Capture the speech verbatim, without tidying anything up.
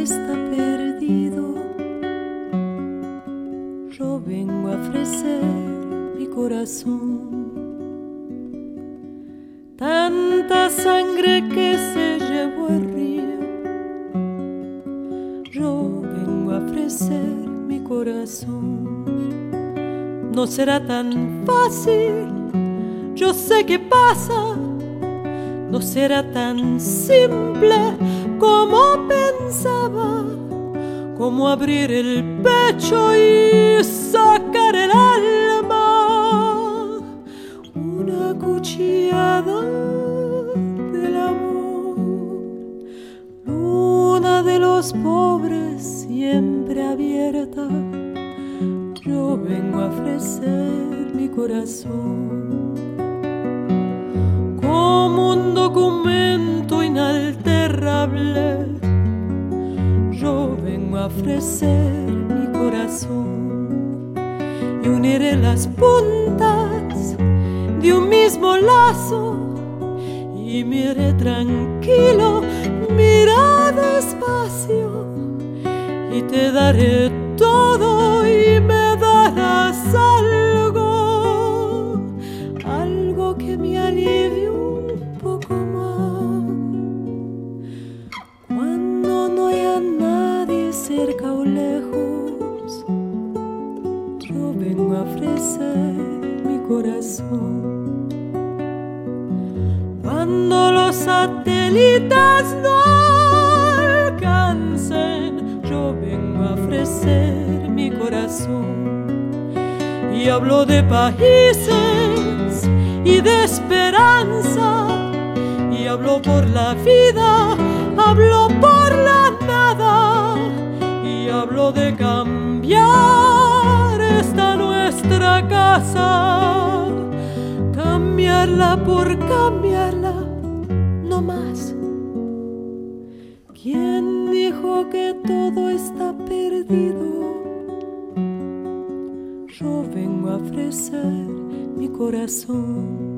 está perdido, yo vengo a ofrecer mi corazón. Tanta sangre que se llevó el río, yo vengo a ofrecer mi corazón. No será tan fácil, yo sé que pasa, no será tan simple como pensaba, como abrir el pecho y sacar el alma, una cuchillada del amor, luna de los pobres siempre abierta, yo vengo a ofrecer mi corazón. Como un documento inalterable, yo vengo a ofrecer mi corazón y uniré las puntas de un mismo lazo y miré tranquilo, mira despacio y te daré todo y me darás algo, algo que me alivie un poco más. Cuando no haya nadie cerca o lejos, yo vengo a ofrecer mi corazón. Cuando los satélites no alcancen, yo vengo a ofrecer mi corazón. Y hablo de países y de esperanza, y hablo por la vida, hablo por la nada, y hablo de cambiar esta nuestra casa, cambiarla por cambiarla, no más. ¿Quién dijo que todo está perdido? Yo vengo a ofrecer mi corazón.